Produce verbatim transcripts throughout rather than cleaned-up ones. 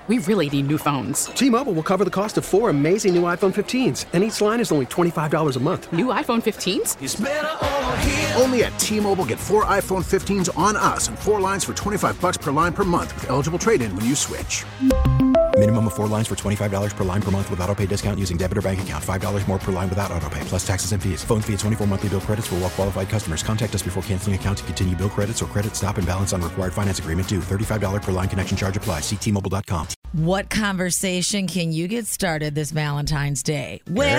We really need new phones. T-Mobile will cover the cost of four amazing new iPhone fifteens, and each line is only twenty-five dollars a month. New iPhone fifteens? It's better over here. Only at T-Mobile, get four iPhone fifteens on us and four lines for twenty-five dollars per line per month with eligible trade-in when you switch. Minimum of four lines for twenty-five dollars per line per month with autopay discount using debit or bank account. five dollars more per line without autopay, plus taxes and fees. Phone fee at twenty-four monthly bill credits for well-qualified customers. Contact us before canceling account to continue bill credits or credit stop and balance on required finance agreement due. thirty-five dollars per line connection charge applies. See T Mobile dot com. What conversation can you get started this Valentine's Day with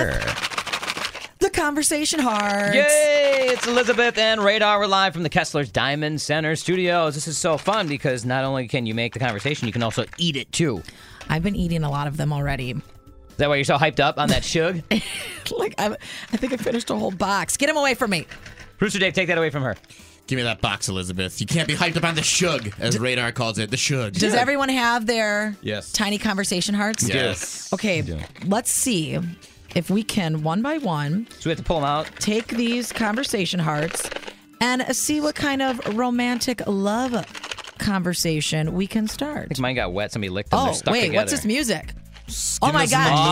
Sure. the Conversation Hearts? Yay! It's Elizabeth and Radar. We're live from the Kessler's Diamond Center studios. This is so fun because not only can you make the conversation, you can also eat it too. I've been eating a lot of them already. Is that why you're so hyped up on that shug? like I, I think I finished a whole box. Get them away from me. Producer Dave, take that away from her. Give me that box, Elizabeth. You can't be hyped up on the shug, as D- Radar calls it, the shug. Does yeah. everyone have their yes. tiny Conversation Hearts? Yes. Okay, let's see if we can, one by one, so we have to pull them out. Take these Conversation Hearts and see what kind of romantic love conversation we can start. I think mine got wet. Somebody licked them. Oh, They're stuck wait, together. what's this music? Just oh, my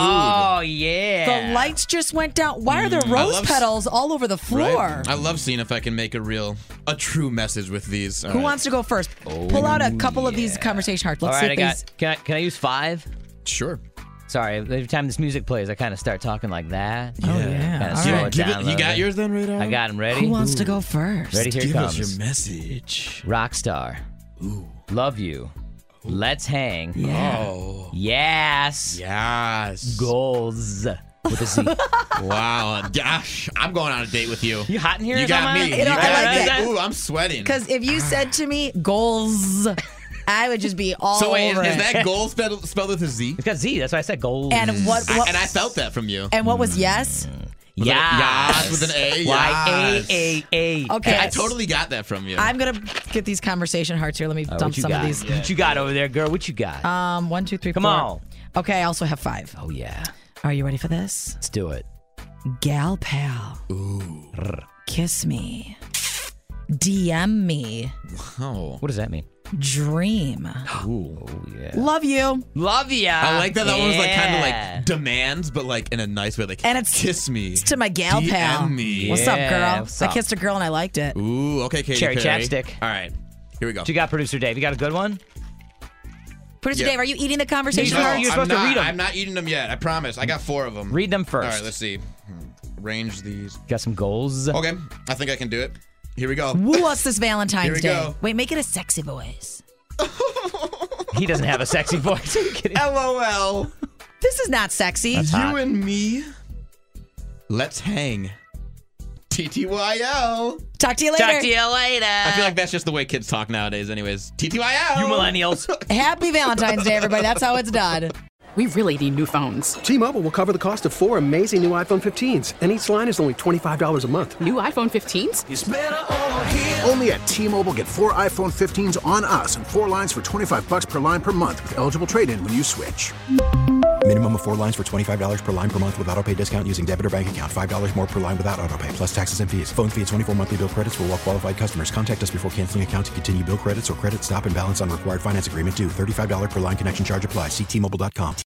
Oh, gosh. yeah. The lights just went down. Why are there rose love, petals all over the floor? Right? I love seeing if I can make a real, a true message with these. All Who right. wants to go first? Oh, Pull out a couple yeah. of these Conversation Hearts. Let's all see right, if I these... got, can, I, can I use five? Sure. Sorry, every time this music plays, I kind of start talking like that. Oh, yeah. Kind of All slow right. it Give down it, a you got bit. yours then, Radar? I got them ready. Who wants Ooh. to go first? Ready? Here Give it comes. us your message. Rockstar. Ooh. Love you. Let's hang. Yeah. Oh. Yes. Yes. Goals. With a Z. Wow. Gosh, I'm going on a date with you. You hot in here? You got me. You know, you got I like me. that. Ooh, I'm sweating. Because if you said to me, goals, I would just be all So wait, is, over is it. that goal spelled, spelled with a Z? It's got Z. That's why I said goals. And what, what I, and I felt that from you. And what was yes? With yes. A, yes, with an A. Y Yes. A A A. Okay. I totally got that from you. I'm going to get these Conversation Hearts here. Let me Uh, dump what you some got? of these. What you got over there, girl? What you got? Um, One, two, three, Come four. on. Okay, I also have five. Oh, yeah. Are you ready for this? Let's do it. Gal pal. Ooh. Kiss me. D M me. Oh. Uh, What does that mean? Dream. Ooh. Oh, yeah. Love you. Love ya. I like that. That one was like kind of Yeah. like demands, but like in a nice way. Like, And it's- kiss me. It's to my gal D M pal. me. What's up, Yeah, girl? what's I up? kissed a girl and I liked it. Ooh, okay, Katy Cherry Perry. chapstick. All right, here we go. What you got, Producer Dave? You got a good one? Producer Yeah. Dave, are you eating the Conversation No, Hearts? you're I'm supposed to not, read 'em. I'm not eating them yet. I promise. I got four of them. Read them first. All right, let's see. Arrange these. Got some goals? Okay, I think I can do it. Here we go. Woo us this Valentine's Here we Day. go. Wait, make it a sexy voice. He doesn't have a sexy voice. Are you kidding? L O L. This is not sexy. That's hot. You and me. Let's hang. T T Y L. Talk to you later. Talk to you later. I feel like that's just the way kids talk nowadays, anyways. T T Y L. You millennials. Happy Valentine's Day, everybody. That's how it's done. We really need new phones. T-Mobile will cover the cost of four amazing new iPhone fifteens, and each line is only twenty-five dollars a month. New iPhone fifteens? It's better over here. Only at T-Mobile, get four iPhone fifteens on us and four lines for twenty-five dollars per line per month with eligible trade-in when you switch. Minimum of four lines for twenty-five dollars per line per month with autopay discount using debit or bank account. five dollars more per line without autopay, plus taxes and fees. Phone fee at twenty-four monthly bill credits for well-qualified customers. Contact us before canceling account to continue bill credits or credit stop and balance on required finance agreement due. thirty-five dollars per line connection charge applies. See T Mobile dot com.